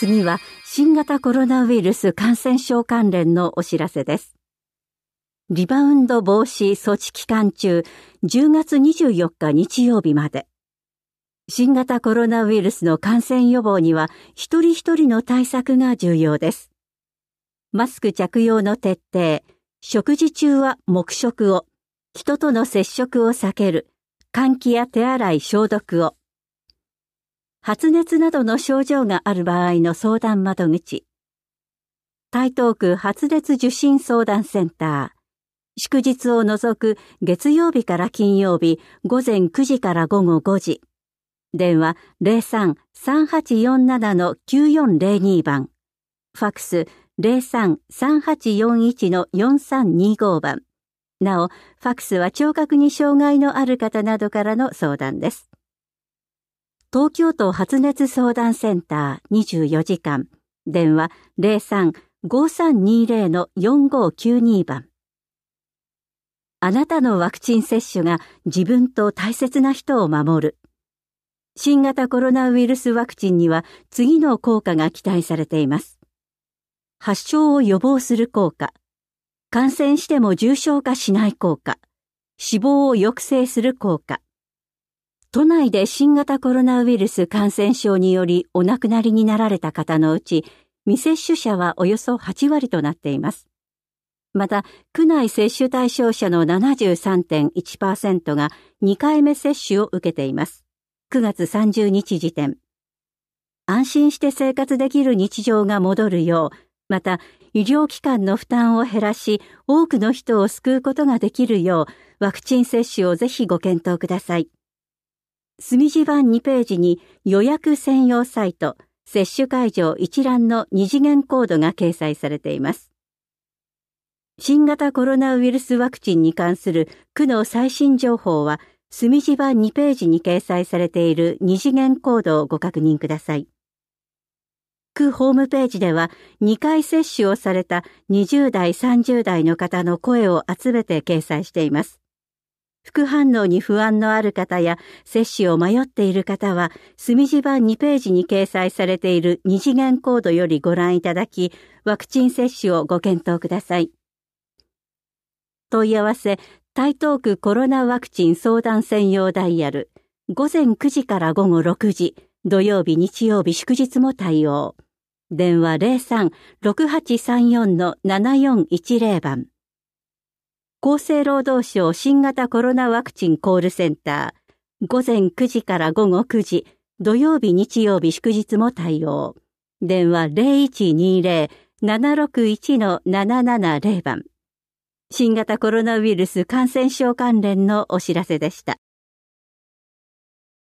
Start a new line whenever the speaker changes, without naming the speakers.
次は新型コロナウイルス感染症関連のお知らせです。リバウンド防止措置期間中、10月24日日曜日まで。新型コロナウイルスの感染予防には一人一人の対策が重要です。マスク着用の徹底、食事中は黙食を、人との接触を避ける、換気や手洗い消毒を。発熱などの症状がある場合の相談窓口。台東区発熱受診相談センター。祝日を除く月曜日から金曜日午前9時から午後5時。電話 03-3847-9402 番。ファックス 03-3841-4325 番。なお、ファックスは聴覚に障害のある方などからの相談です。東京都発熱相談センター24時間。電話 03-5320-4592 番。あなたのワクチン接種が自分と大切な人を守る。新型コロナウイルスワクチンには次の効果が期待されています。発症を予防する効果。感染しても重症化しない効果。死亡を抑制する効果。都内で新型コロナウイルス感染症によりお亡くなりになられた方のうち、未接種者はおよそ8割となっています。また、区内接種対象者の 73.1% が2回目接種を受けています。9月30日時点。安心して生活できる日常が戻るよう、また、医療機関の負担を減らし、多くの人を救うことができるよう、ワクチン接種をぜひご検討ください。墨字版2ページに予約専用サイト、接種会場一覧の2次元コードが掲載されています。新型コロナウイルスワクチンに関する区の最新情報は、墨字版2ページに掲載されている2次元コードをご確認ください。区ホームページでは、2回接種をされた20代、30代の方の声を集めて掲載しています。副反応に不安のある方や接種を迷っている方は、墨字版2ページに掲載されている2次元コードよりご覧いただき、ワクチン接種をご検討ください。問い合わせ、台東区コロナワクチン相談専用ダイヤル、午前9時から午後6時、土曜日、日曜日、祝日も対応。電話 03-6834-7410 番。厚生労働省新型コロナワクチンコールセンター、午前9時から午後9時、土曜日、日曜日、祝日も対応。電話 0120-761-770 番。新型コロナウイルス感染症関連のお知らせでした。